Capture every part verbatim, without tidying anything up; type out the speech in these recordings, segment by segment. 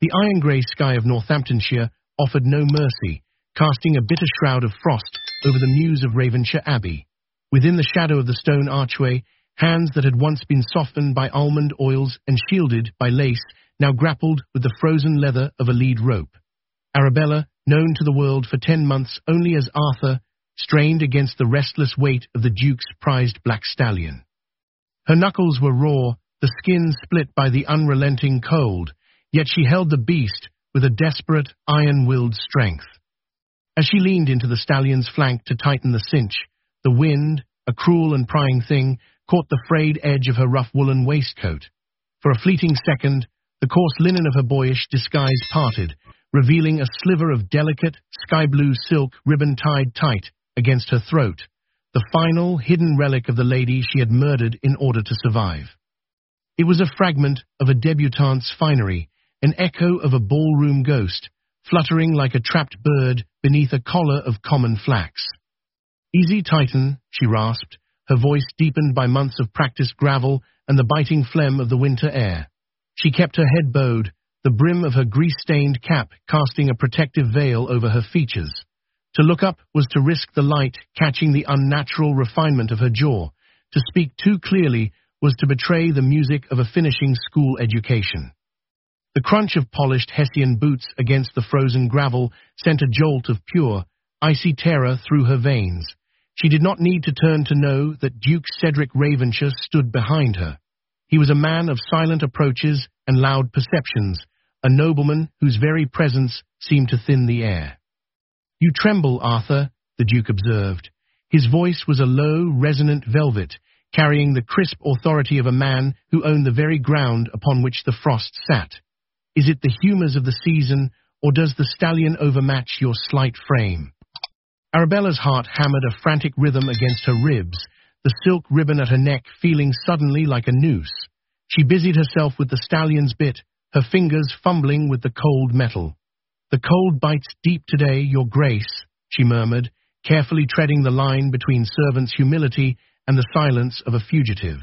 The iron-grey sky of Northamptonshire offered no mercy, casting a bitter shroud of frost over the mews of Ravenshire Abbey. Within the shadow of the stone archway, hands that had once been softened by almond oils and shielded by lace now grappled with the frozen leather of a lead rope. Arabella, known to the world for ten months only as Arthur, strained against the restless weight of the Duke's prized black stallion. Her knuckles were raw, the skin split by the unrelenting cold, yet she held the beast with a desperate, iron-willed strength. As she leaned into the stallion's flank to tighten the cinch, the wind, a cruel and prying thing, caught the frayed edge of her rough woolen waistcoat. For a fleeting second, the coarse linen of her boyish disguise parted, revealing a sliver of delicate, sky-blue silk ribbon tied tight against her throat, the final, hidden relic of the lady she had murdered in order to survive. It was a fragment of a debutante's finery, an echo of a ballroom ghost, fluttering like a trapped bird beneath a collar of common flax. "Easy, Titan," she rasped, her voice deepened by months of practiced gravel and the biting phlegm of the winter air. She kept her head bowed, the brim of her grease-stained cap casting a protective veil over her features. To look up was to risk the light catching the unnatural refinement of her jaw. To speak too clearly was to betray the music of a finishing school education. The crunch of polished Hessian boots against the frozen gravel sent a jolt of pure, icy terror through her veins. She did not need to turn to know that Duke Cedric Ravenshire stood behind her. He was a man of silent approaches and loud perceptions, a nobleman whose very presence seemed to thin the air. "You tremble, Arthur," the Duke observed. His voice was a low, resonant velvet, carrying the crisp authority of a man who owned the very ground upon which the frost sat. "Is it the humours of the season, or does the stallion overmatch your slight frame?" Arabella's heart hammered a frantic rhythm against her ribs, the silk ribbon at her neck feeling suddenly like a noose. She busied herself with the stallion's bit, her fingers fumbling with the cold metal. "The cold bites deep today, your grace," she murmured, carefully treading the line between servant's humility and the silence of a fugitive.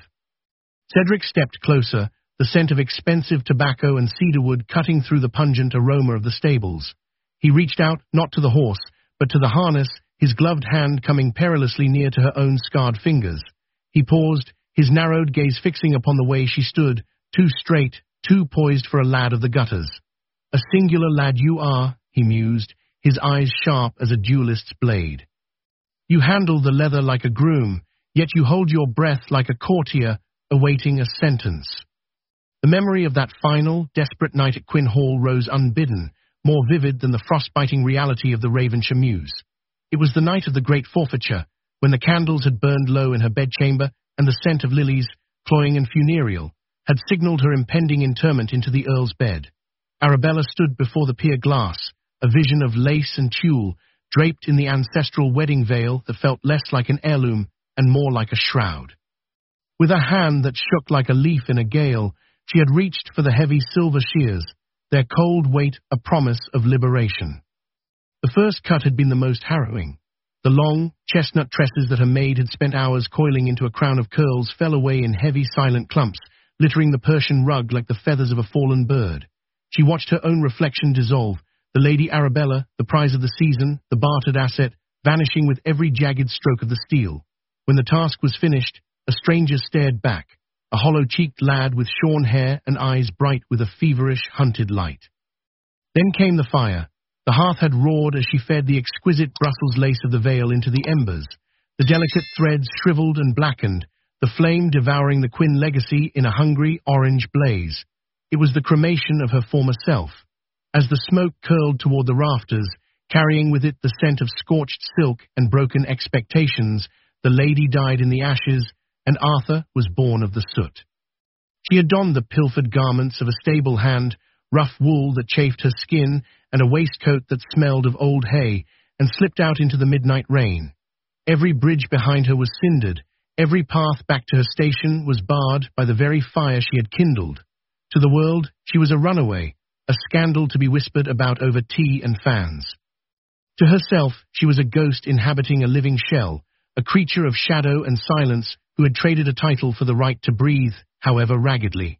Cedric stepped closer, the scent of expensive tobacco and cedarwood cutting through the pungent aroma of the stables. He reached out, not to the horse, but to the harness, his gloved hand coming perilously near to her own scarred fingers. He paused, his narrowed gaze fixing upon the way she stood, too straight, too poised for a lad of the gutters. "A singular lad you are," he mused, his eyes sharp as a duelist's blade. "You handle the leather like a groom, yet you hold your breath like a courtier awaiting a sentence." The memory of that final, desperate night at Quin Hall rose unbidden, more vivid than the frostbiting reality of the Ravenshire mews. It was the night of the great forfeiture, when the candles had burned low in her bedchamber and the scent of lilies, cloying and funereal, had signalled her impending interment into the Earl's bed. Arabella stood before the pier glass, a vision of lace and tulle, draped in the ancestral wedding veil that felt less like an heirloom and more like a shroud. With a hand that shook like a leaf in a gale, she had reached for the heavy silver shears, their cold weight a promise of liberation. The first cut had been the most harrowing. The long, chestnut tresses that her maid had spent hours coiling into a crown of curls fell away in heavy, silent clumps, littering the Persian rug like the feathers of a fallen bird. She watched her own reflection dissolve, the Lady Arabella, the prize of the season, the bartered asset, vanishing with every jagged stroke of the steel. When the task was finished, a stranger stared back, a hollow-cheeked lad with shorn hair and eyes bright with a feverish, hunted light. Then came the fire. The hearth had roared as she fed the exquisite Brussels lace of the veil into the embers, the delicate threads shriveled and blackened, the flame devouring the Quin legacy in a hungry orange blaze. It was the cremation of her former self. As the smoke curled toward the rafters, carrying with it the scent of scorched silk and broken expectations, the lady died in the ashes, and Arthur was born of the soot. She had donned the pilfered garments of a stable hand, rough wool that chafed her skin, and a waistcoat that smelled of old hay, and slipped out into the midnight rain. Every bridge behind her was cindered, every path back to her station was barred by the very fire she had kindled. To the world, she was a runaway, a scandal to be whispered about over tea and fans. To herself, she was a ghost inhabiting a living shell, a creature of shadow and silence who had traded a title for the right to breathe, however raggedly.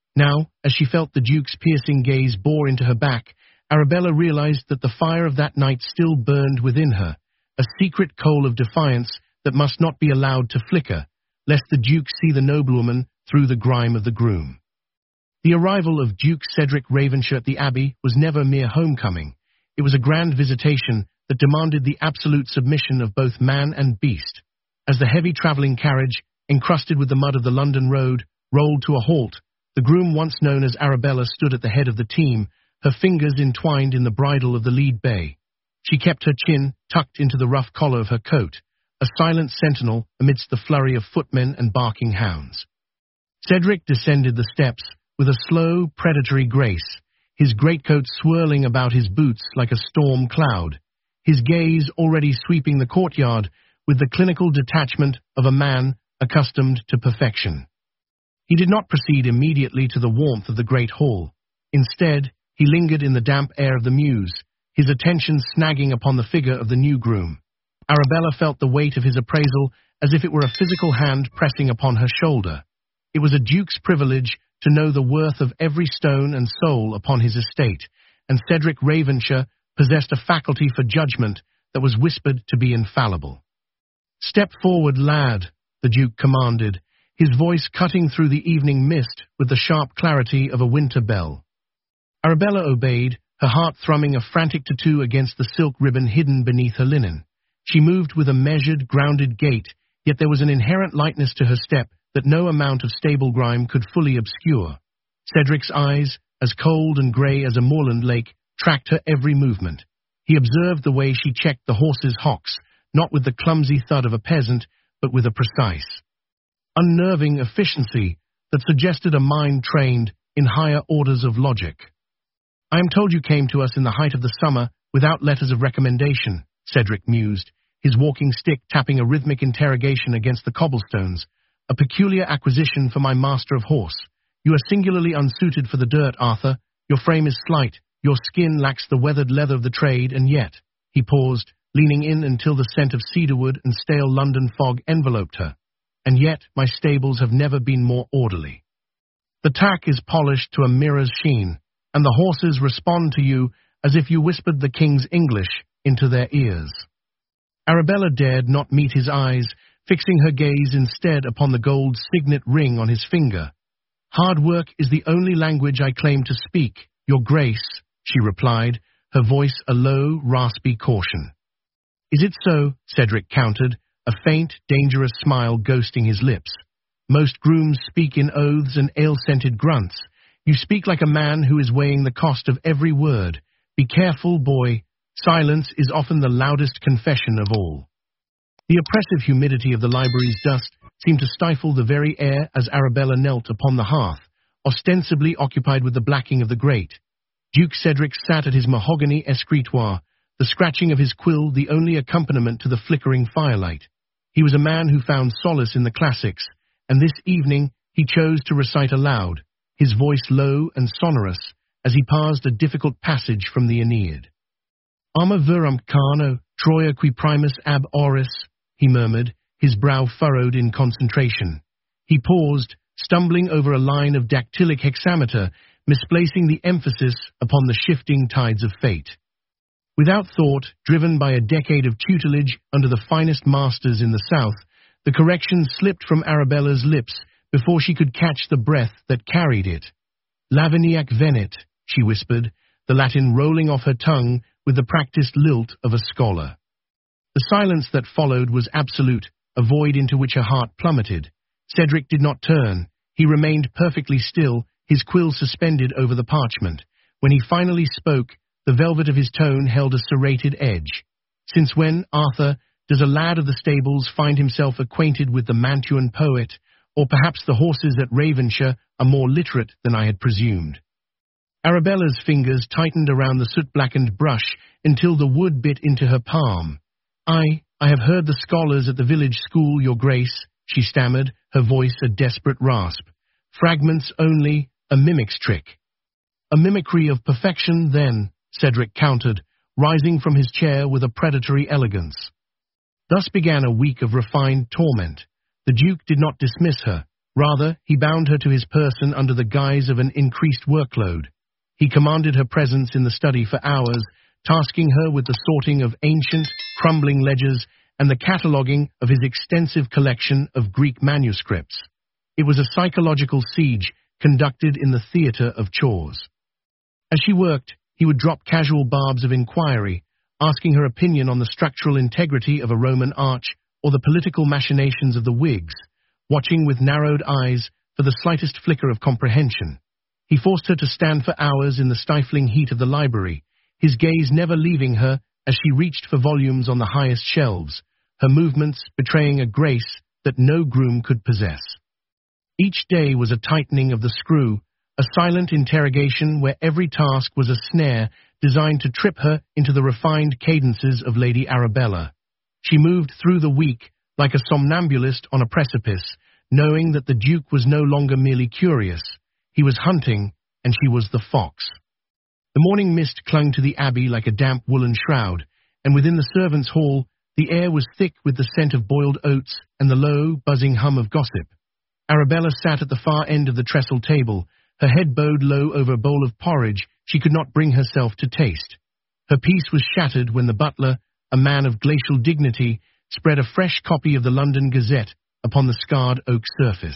Now, as she felt the Duke's piercing gaze bore into her back, Arabella realized that the fire of that night still burned within her, a secret coal of defiance that must not be allowed to flicker, lest the Duke see the noblewoman through the grime of the groom. The arrival of Duke Cedric Ravenshire at the Abbey was never mere homecoming. It was a grand visitation that demanded the absolute submission of both man and beast. As the heavy travelling carriage, encrusted with the mud of the London road, rolled to a halt, the groom once known as Arabella stood at the head of the team, her fingers entwined in the bridle of the lead bay. She kept her chin tucked into the rough collar of her coat, a silent sentinel amidst the flurry of footmen and barking hounds. Cedric descended the steps with a slow, predatory grace, his greatcoat swirling about his boots like a storm cloud, his gaze already sweeping the courtyard with the clinical detachment of a man accustomed to perfection. He did not proceed immediately to the warmth of the great hall. Instead, he lingered in the damp air of the mews, his attention snagging upon the figure of the new groom. Arabella felt the weight of his appraisal as if it were a physical hand pressing upon her shoulder. It was a duke's privilege to know the worth of every stone and soul upon his estate, and Cedric Ravenshire possessed a faculty for judgment that was whispered to be infallible. "Step forward, lad," the Duke commanded, his voice cutting through the evening mist with the sharp clarity of a winter bell. Arabella obeyed, her heart thrumming a frantic tattoo against the silk ribbon hidden beneath her linen. She moved with a measured, grounded gait, yet there was an inherent lightness to her step that no amount of stable grime could fully obscure. Cedric's eyes, as cold and grey as a moorland lake, tracked her every movement. He observed the way she checked the horse's hocks, not with the clumsy thud of a peasant, but with a precise, unnerving efficiency that suggested a mind trained in higher orders of logic. "I am told you came to us in the height of the summer without letters of recommendation," Cedric mused, his walking stick tapping a rhythmic interrogation against the cobblestones. "A peculiar acquisition for my master of horse. You are singularly unsuited for the dirt, Arthur. Your frame is slight, your skin lacks the weathered leather of the trade, and yet—" He paused, leaning in until the scent of cedarwood and stale London fog enveloped her. "And yet my stables have never been more orderly. The tack is polished to a mirror's sheen, and the horses respond to you as if you whispered the king's English into their ears." Arabella dared not meet his eyes, fixing her gaze instead upon the gold signet ring on his finger. "Hard work is the only language I claim to speak, your grace," she replied, her voice a low, raspy caution. "Is it so?" Cedric countered, a faint, dangerous smile ghosting his lips. "Most grooms speak in oaths and ale-scented grunts. You speak like a man who is weighing the cost of every word. Be careful, boy. Silence is often the loudest confession of all." The oppressive humidity of the library's dust seemed to stifle the very air as Arabella knelt upon the hearth, ostensibly occupied with the blacking of the grate. Duke Cedric sat at his mahogany escritoire, the scratching of his quill the only accompaniment to the flickering firelight. He was a man who found solace in the classics, and this evening he chose to recite aloud, his voice low and sonorous, as he parsed a difficult passage from the Aeneid. "Arma verum carno, Troia qui primus ab oris," he murmured, his brow furrowed in concentration. He paused, stumbling over a line of dactylic hexameter, misplacing the emphasis upon the shifting tides of fate. Without thought, driven by a decade of tutelage under the finest masters in the South, the correction slipped from Arabella's lips before she could catch the breath that carried it. "Laviniac venit," she whispered, the Latin rolling off her tongue with the practiced lilt of a scholar. The silence that followed was absolute, a void into which her heart plummeted. Cedric did not turn. He remained perfectly still, his quill suspended over the parchment. When he finally spoke, the velvet of his tone held a serrated edge. "Since when, Arthur, does a lad of the stables find himself acquainted with the Mantuan poet, or perhaps the horses at Ravenshire are more literate than I had presumed?" Arabella's fingers tightened around the soot-blackened brush until the wood bit into her palm. I, I have heard the scholars at the village school, your grace," she stammered, her voice a desperate rasp. "Fragments only, a mimic's trick." "A mimicry of perfection, then," Cedric countered, rising from his chair with a predatory elegance. Thus began a week of refined torment. The Duke did not dismiss her. Rather, he bound her to his person under the guise of an increased workload. He commanded her presence in the study for hours, tasking her with the sorting of ancient, crumbling ledgers and the cataloguing of his extensive collection of Greek manuscripts. It was a psychological siege conducted in the theatre of chores. As she worked, he would drop casual barbs of inquiry, asking her opinion on the structural integrity of a Roman arch or the political machinations of the Whigs, watching with narrowed eyes for the slightest flicker of comprehension. He forced her to stand for hours in the stifling heat of the library, his gaze never leaving her as she reached for volumes on the highest shelves, her movements betraying a grace that no groom could possess. Each day was a tightening of the screw, a silent interrogation where every task was a snare designed to trip her into the refined cadences of Lady Arabella. She moved through the week like a somnambulist on a precipice, knowing that the Duke was no longer merely curious. He was hunting, and she was the fox. The morning mist clung to the abbey like a damp woolen shroud, and within the servants' hall the air was thick with the scent of boiled oats and the low, buzzing hum of gossip. Arabella sat at the far end of the trestle table, her head bowed low over a bowl of porridge she could not bring herself to taste. Her peace was shattered when the butler, a man of glacial dignity, spread a fresh copy of the London Gazette upon the scarred oak surface.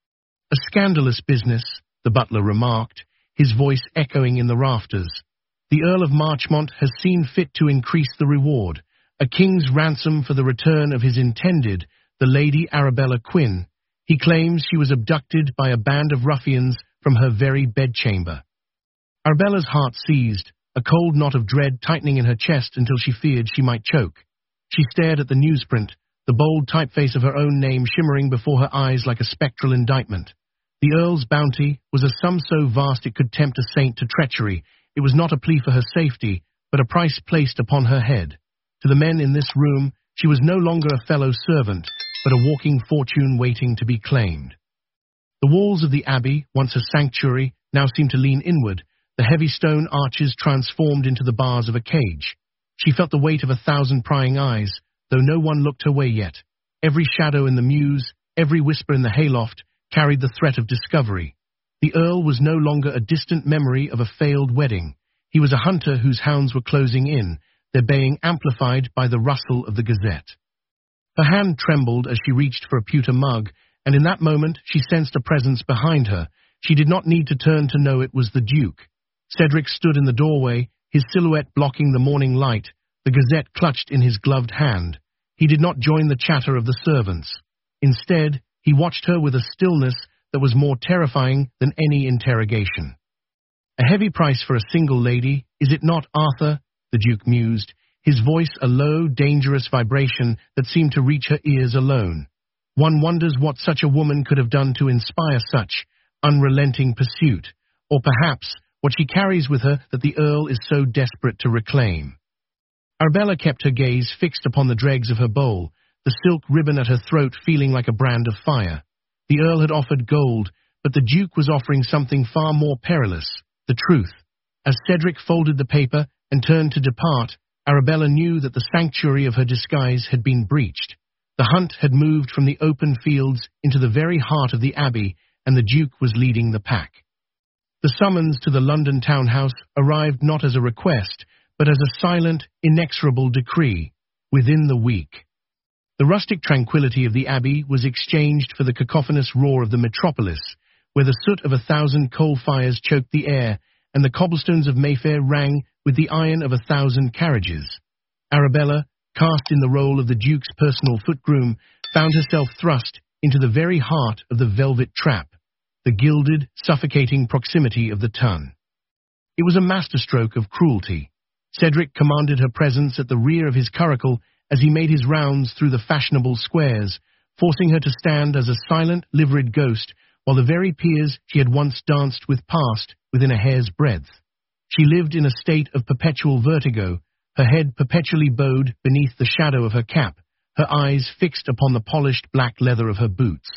"A scandalous business," the butler remarked, his voice echoing in the rafters. "The Earl of Marchmont has seen fit to increase the reward, a king's ransom for the return of his intended, the Lady Arabella Quinn. He claims she was abducted by a band of ruffians from her very bedchamber." Arabella's heart seized, a cold knot of dread tightening in her chest until she feared she might choke. She stared at the newsprint, the bold typeface of her own name shimmering before her eyes like a spectral indictment. The Earl's bounty was a sum so vast it could tempt a saint to treachery. It was not a plea for her safety, but a price placed upon her head. To the men in this room, she was no longer a fellow servant, but a walking fortune waiting to be claimed. The walls of the abbey, once a sanctuary, now seemed to lean inward, the heavy stone arches transformed into the bars of a cage. She felt the weight of a thousand prying eyes, though no one looked her way yet. Every shadow in the mews, every whisper in the hayloft, carried the threat of discovery. The Earl was no longer a distant memory of a failed wedding. He was a hunter whose hounds were closing in, their baying amplified by the rustle of the Gazette. Her hand trembled as she reached for a pewter mug, and in that moment she sensed a presence behind her. She did not need to turn to know it was the Duke. Cedric stood in the doorway, his silhouette blocking the morning light, the Gazette clutched in his gloved hand. He did not join the chatter of the servants. Instead, he watched her with a stillness that was more terrifying than any interrogation. "A heavy price for a single lady, is it not, Arthur?" the Duke mused, his voice a low, dangerous vibration that seemed to reach her ears alone. One wonders what such a woman could have done to inspire such unrelenting pursuit, or perhaps what she carries with her that the Earl is so desperate to reclaim. Arabella kept her gaze fixed upon the dregs of her bowl, the silk ribbon at her throat feeling like a brand of fire. The Earl had offered gold, but the Duke was offering something far more perilous, the truth. As Cedric folded the paper and turned to depart, Arabella knew that the sanctuary of her disguise had been breached. The hunt had moved from the open fields into the very heart of the abbey, and the Duke was leading the pack. The summons to the London townhouse arrived not as a request, but as a silent, inexorable decree, within the week. The rustic tranquility of the abbey was exchanged for the cacophonous roar of the metropolis, where the soot of a thousand coal fires choked the air, and the cobblestones of Mayfair rang with the iron of a thousand carriages. Arabella, cast in the role of the Duke's personal footgroom, found herself thrust into the very heart of the velvet trap, the gilded, suffocating proximity of the ton. It was a masterstroke of cruelty. Cedric commanded her presence at the rear of his curricle as he made his rounds through the fashionable squares, forcing her to stand as a silent, liveried ghost, while the very peers she had once danced with passed within a hair's breadth. She lived in a state of perpetual vertigo, her head perpetually bowed beneath the shadow of her cap, her eyes fixed upon the polished black leather of her boots.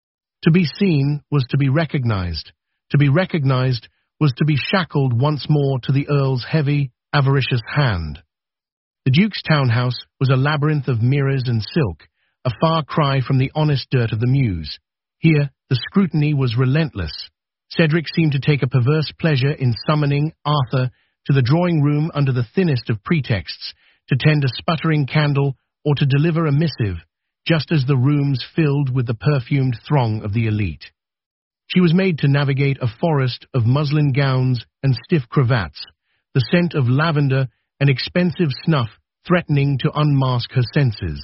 To be seen was to be recognized. To be recognized was to be shackled once more to the Earl's heavy, avaricious hand. The Duke's townhouse was a labyrinth of mirrors and silk, a far cry from the honest dirt of the mews. Here, the scrutiny was relentless. Cedric seemed to take a perverse pleasure in summoning Arthur to the drawing room under the thinnest of pretexts, to tend a sputtering candle or to deliver a missive, just as the rooms filled with the perfumed throng of the elite. She was made to navigate a forest of muslin gowns and stiff cravats, the scent of lavender and expensive snuff threatening to unmask her senses.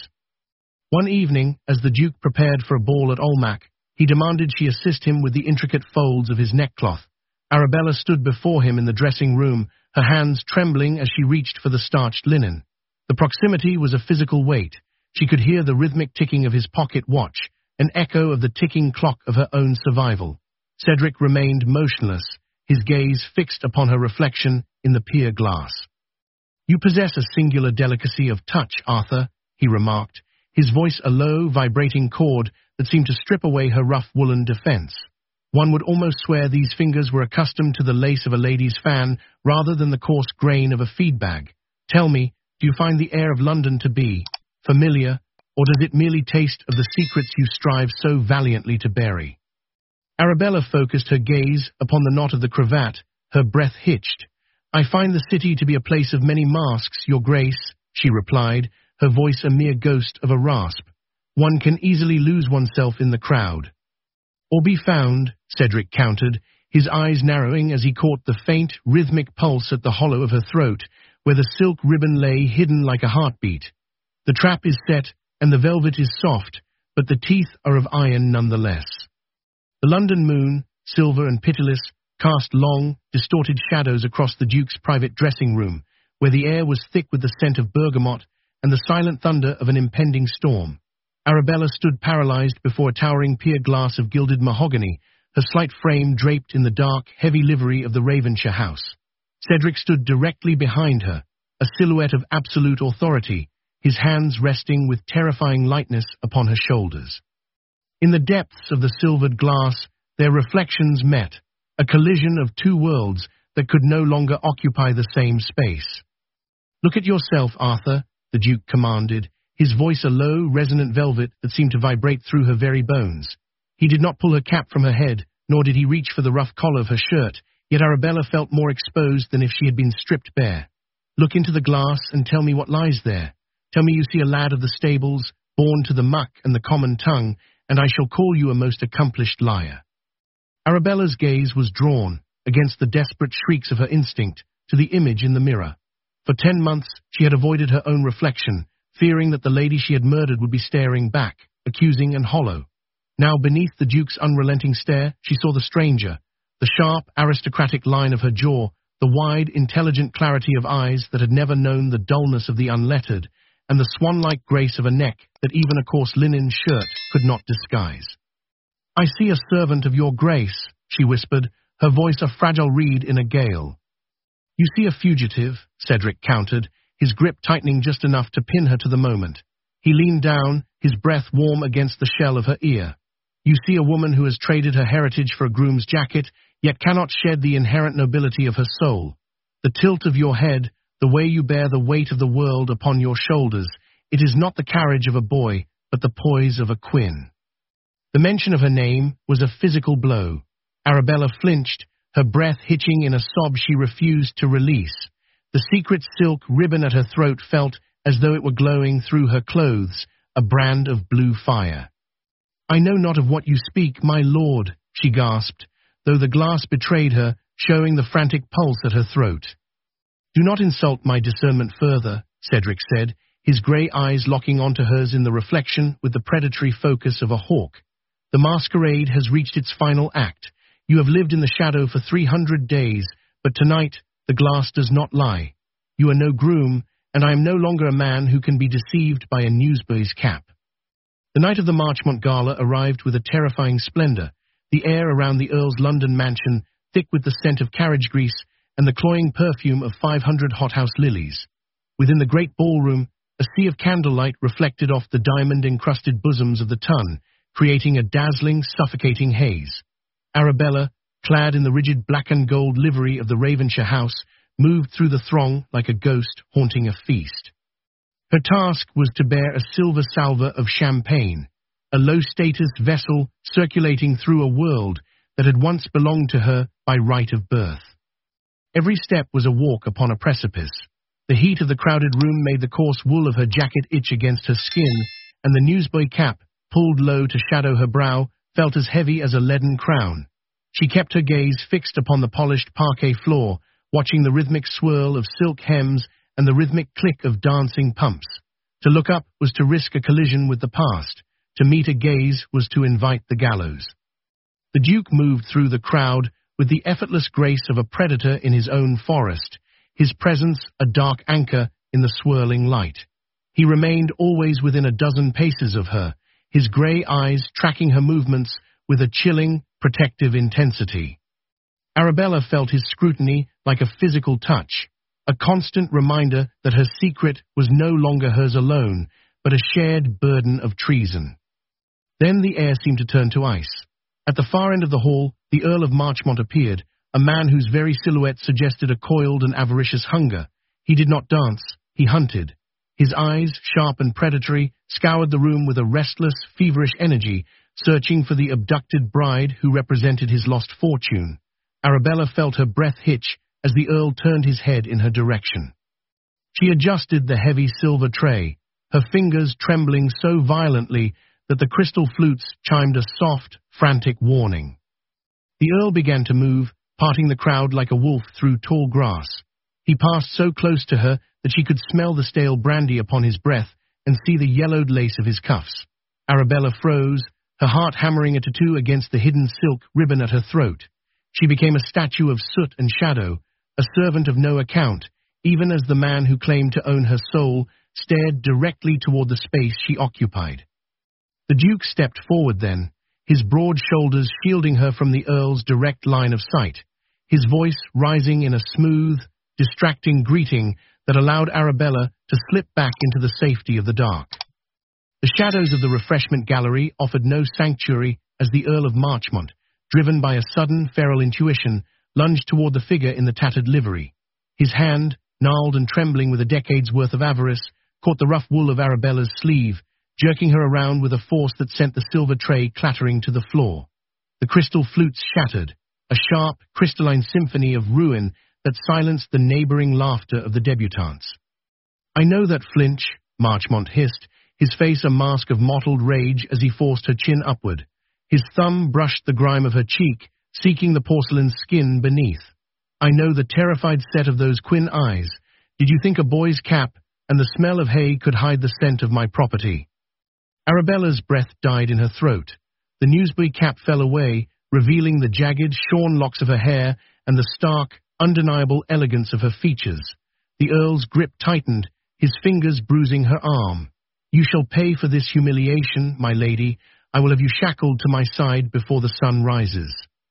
One evening, as the Duke prepared for a ball at Olmec, he demanded she assist him with the intricate folds of his neckcloth. Arabella stood before him in the dressing room, her hands trembling as she reached for the starched linen. The proximity was a physical weight. She could hear the rhythmic ticking of his pocket watch, an echo of the ticking clock of her own survival. Cedric remained motionless, his gaze fixed upon her reflection in the pier glass. "You possess a singular delicacy of touch, Arthur," he remarked, his voice a low, vibrating chord that seemed to strip away her rough woolen defense. One would almost swear these fingers were accustomed to the lace of a lady's fan rather than the coarse grain of a feed bag. "Tell me, do you find the air of London to be familiar, or does it merely taste of the secrets you strive so valiantly to bury?" Arabella focused her gaze upon the knot of the cravat, her breath hitched. "I find the city to be a place of many masks, Your Grace," she replied, her voice a mere ghost of a rasp. "One can easily lose oneself in the crowd." "Or be found," Cedric countered, his eyes narrowing as he caught the faint, rhythmic pulse at the hollow of her throat, where the silk ribbon lay hidden like a heartbeat. "The trap is set, and the velvet is soft, but the teeth are of iron nonetheless." The London moon, silver and pitiless, cast long, distorted shadows across the Duke's private dressing room, where the air was thick with the scent of bergamot and the silent thunder of an impending storm. Arabella stood paralyzed before a towering pier glass of gilded mahogany, her slight frame draped in the dark, heavy livery of the Ravenshire house. Cedric stood directly behind her, a silhouette of absolute authority, his hands resting with terrifying lightness upon her shoulders. In the depths of the silvered glass, their reflections met, a collision of two worlds that could no longer occupy the same space. "Look at yourself, Arthur," the Duke commanded, his voice a low, resonant velvet that seemed to vibrate through her very bones. He did not pull her cap from her head, nor did he reach for the rough collar of her shirt, yet Arabella felt more exposed than if she had been stripped bare. "Look into the glass and tell me what lies there. Tell me you see a lad of the stables, born to the muck and the common tongue, and I shall call you a most accomplished liar." Arabella's gaze was drawn, against the desperate shrieks of her instinct, to the image in the mirror. For ten months she had avoided her own reflection, fearing that the lady she had murdered would be staring back, accusing and hollow. Now, beneath the Duke's unrelenting stare, she saw the stranger, the sharp, aristocratic line of her jaw, the wide, intelligent clarity of eyes that had never known the dullness of the unlettered, and the swan-like grace of a neck that even a coarse linen shirt could not disguise. "I see a servant of your grace," she whispered, her voice a fragile reed in a gale. "You see a fugitive," Cedric countered, his grip tightening just enough to pin her to the moment. He leaned down, his breath warm against the shell of her ear. "You see a woman who has traded her heritage for a groom's jacket, yet cannot shed the inherent nobility of her soul. The tilt of your head, the way you bear the weight of the world upon your shoulders, it is not the carriage of a boy, but the poise of a queen." The mention of her name was a physical blow. Arabella flinched, her breath hitching in a sob she refused to release. The secret silk ribbon at her throat felt as though it were glowing through her clothes, a brand of blue fire. "I know not of what you speak, my lord," she gasped, though the glass betrayed her, showing the frantic pulse at her throat. "Do not insult my discernment further," Cedric said, his grey eyes locking onto hers in the reflection with the predatory focus of a hawk. "The masquerade has reached its final act. You have lived in the shadow for three hundred days, but tonight the glass does not lie. You are no groom, and I am no longer a man who can be deceived by a newsboy's cap." The night of the Marchmont Gala arrived with a terrifying splendour, the air around the Earl's London mansion thick with the scent of carriage grease and the cloying perfume of five hundred hothouse lilies. Within the great ballroom, a sea of candlelight reflected off the diamond-encrusted bosoms of the tun, creating a dazzling, suffocating haze. Arabella, clad in the rigid black and gold livery of the Ravenshire house, moved through the throng like a ghost haunting a feast. Her task was to bear a silver salver of champagne, a low-status vessel circulating through a world that had once belonged to her by right of birth. Every step was a walk upon a precipice. The heat of the crowded room made the coarse wool of her jacket itch against her skin, and the newsboy cap, pulled low to shadow her brow, felt as heavy as a leaden crown. She kept her gaze fixed upon the polished parquet floor, watching the rhythmic swirl of silk hems and the rhythmic click of dancing pumps. To look up was to risk a collision with the past. To meet a gaze was to invite the gallows. The Duke moved through the crowd with the effortless grace of a predator in his own forest, his presence a dark anchor in the swirling light. He remained always within a dozen paces of her, his grey eyes tracking her movements with a chilling, protective intensity. Arabella felt his scrutiny like a physical touch, a constant reminder that her secret was no longer hers alone, but a shared burden of treason. Then the air seemed to turn to ice. At the far end of the hall, the Earl of Marchmont appeared, a man whose very silhouette suggested a coiled and avaricious hunger. He did not dance, he hunted. His eyes, sharp and predatory, scoured the room with a restless, feverish energy, searching for the abducted bride who represented his lost fortune. Arabella felt her breath hitch as the Earl turned his head in her direction. She adjusted the heavy silver tray, her fingers trembling so violently that the crystal flutes chimed a soft, frantic warning. The Earl began to move, parting the crowd like a wolf through tall grass. He passed so close to her that she could smell the stale brandy upon his breath and see the yellowed lace of his cuffs. Arabella froze, her heart hammering a tattoo against the hidden silk ribbon at her throat. She became a statue of soot and shadow, a servant of no account, even as the man who claimed to own her soul stared directly toward the space she occupied. The Duke stepped forward then, his broad shoulders shielding her from the Earl's direct line of sight, his voice rising in a smooth, distracting greeting that allowed Arabella to slip back into the safety of the dark. The shadows of the refreshment gallery offered no sanctuary as the Earl of Marchmont, driven by a sudden feral intuition, lunged toward the figure in the tattered livery. His hand, gnarled and trembling with a decade's worth of avarice, caught the rough wool of Arabella's sleeve, jerking her around with a force that sent the silver tray clattering to the floor. The crystal flutes shattered, a sharp, crystalline symphony of ruin that silenced the neighboring laughter of the debutantes. "I know that flinch," Marchmont hissed, his face a mask of mottled rage as he forced her chin upward. His thumb brushed the grime of her cheek, seeking the porcelain skin beneath. "I know the terrified set of those Quinn eyes. Did you think a boy's cap and the smell of hay could hide the scent of my property?" Arabella's breath died in her throat. The newsboy cap fell away, revealing the jagged, shorn locks of her hair and the stark, undeniable elegance of her features. The Earl's grip tightened, his fingers bruising her arm. "You shall pay for this humiliation, my lady. I will have you shackled to my side before the sun rises."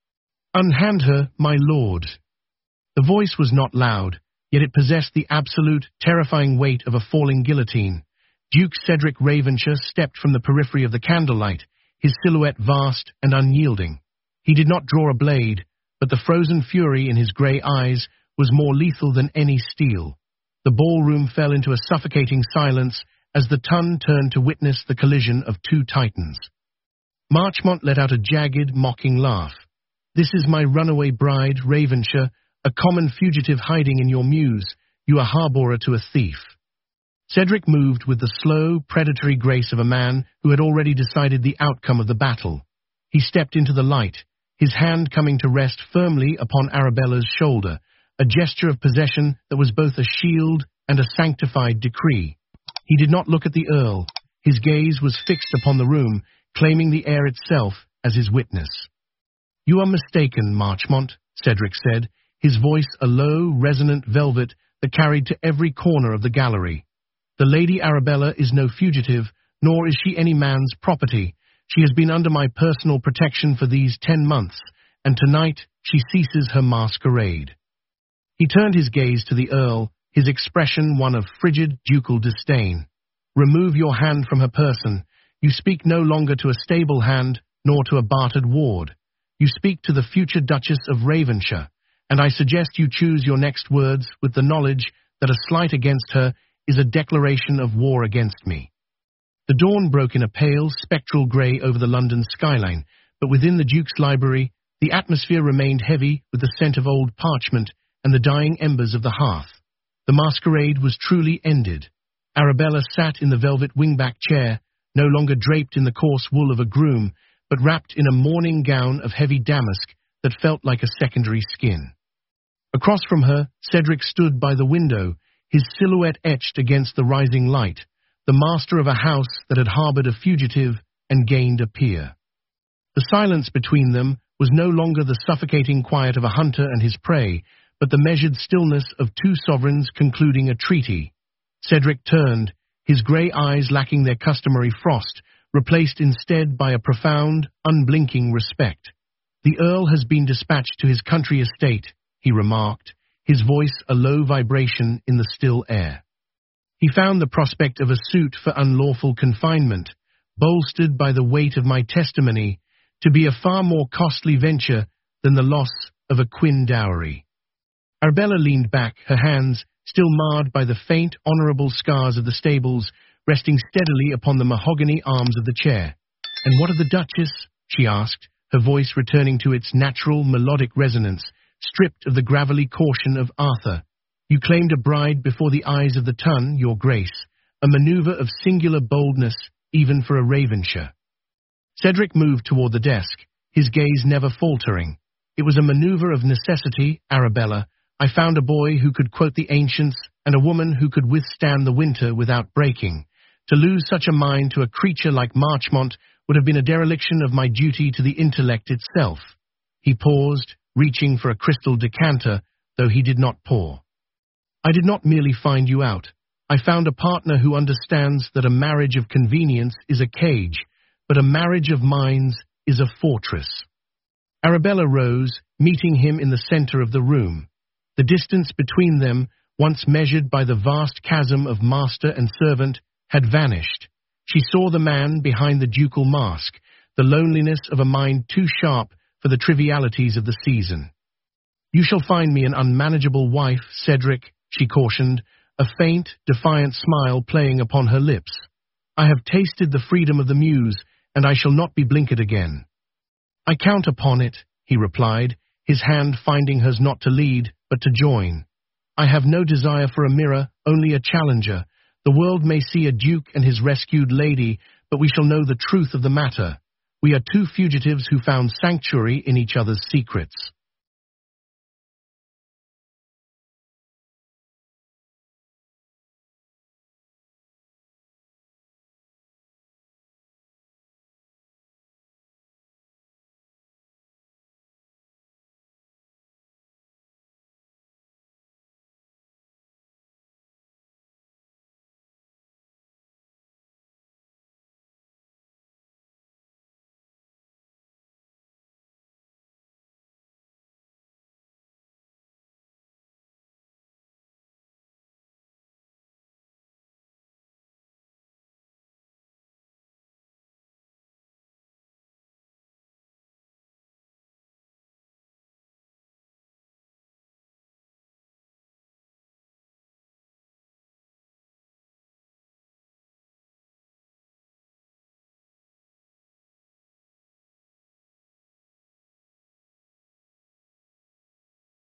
"Unhand her, my lord." The voice was not loud, yet it possessed the absolute, terrifying weight of a falling guillotine. Duke Cedric Ravenshire stepped from the periphery of the candlelight, his silhouette vast and unyielding. He did not draw a blade, but the frozen fury in his grey eyes was more lethal than any steel. The ballroom fell into a suffocating silence as the ton turned to witness the collision of two titans. Marchmont let out a jagged, mocking laugh. "This is my runaway bride, Ravenshire, a common fugitive hiding in your mews. You are harbourer to a thief." Cedric moved with the slow, predatory grace of a man who had already decided the outcome of the battle. He stepped into the light, his hand coming to rest firmly upon Arabella's shoulder, a gesture of possession that was both a shield and a sanctified decree. He did not look at the Earl. His gaze was fixed upon the room, claiming the air itself as his witness. "You are mistaken, Marchmont," Cedric said, his voice a low, resonant velvet that carried to every corner of the gallery. "The Lady Arabella is no fugitive, nor is she any man's property. She has been under my personal protection for these ten months, and tonight she ceases her masquerade." He turned his gaze to the Earl, his expression one of frigid ducal disdain. "Remove your hand from her person. You speak no longer to a stable hand, nor to a bartered ward. You speak to the future Duchess of Ravenshire, and I suggest you choose your next words with the knowledge that a slight against her is a declaration of war against me." The dawn broke in a pale, spectral grey over the London skyline, but within the Duke's library, the atmosphere remained heavy with the scent of old parchment and the dying embers of the hearth. The masquerade was truly ended. Arabella sat in the velvet wingback chair, no longer draped in the coarse wool of a groom, but wrapped in a mourning gown of heavy damask that felt like a secondary skin. Across from her, Cedric stood by the window, his silhouette etched against the rising light, the master of a house that had harbored a fugitive and gained a peer. The silence between them was no longer the suffocating quiet of a hunter and his prey, but the measured stillness of two sovereigns concluding a treaty. Cedric turned, his grey eyes lacking their customary frost, replaced instead by a profound, unblinking respect. "The Earl has been dispatched to his country estate," he remarked, his voice a low vibration in the still air. He found the prospect of a suit for unlawful confinement, bolstered by the weight of my testimony, to be a far more costly venture than the loss of a quin dowry. Arabella leaned back, her hands, still marred by the faint, honourable scars of the stables, resting steadily upon the mahogany arms of the chair. "And what of the Duchess?" she asked, her voice returning to its natural melodic resonance, stripped of the gravelly caution of Arthur. "You claimed a bride before the eyes of the Tun, your Grace, a manoeuvre of singular boldness, even for a Ravenshire." Cedric moved toward the desk, his gaze never faltering. "It was a manoeuvre of necessity, Arabella. I found a boy who could quote the ancients and a woman who could withstand the winter without breaking. To lose such a mind to a creature like Marchmont would have been a dereliction of my duty to the intellect itself." He paused, reaching for a crystal decanter, though he did not pour. "I did not merely find you out. I found a partner who understands that a marriage of convenience is a cage, but a marriage of minds is a fortress." Arabella rose, meeting him in the centre of the room. The distance between them, once measured by the vast chasm of master and servant, had vanished. She saw the man behind the ducal mask, the loneliness of a mind too sharp for the trivialities of the season. "You shall find me an unmanageable wife, Cedric," she cautioned, a faint, defiant smile playing upon her lips. "I have tasted the freedom of the muse, and I shall not be blinkered again." "I count upon it," he replied, his hand finding hers not to lead, but to join. "I have no desire for a mirror, only a challenger. The world may see a duke and his rescued lady, but we shall know the truth of the matter. We are two fugitives who found sanctuary in each other's secrets."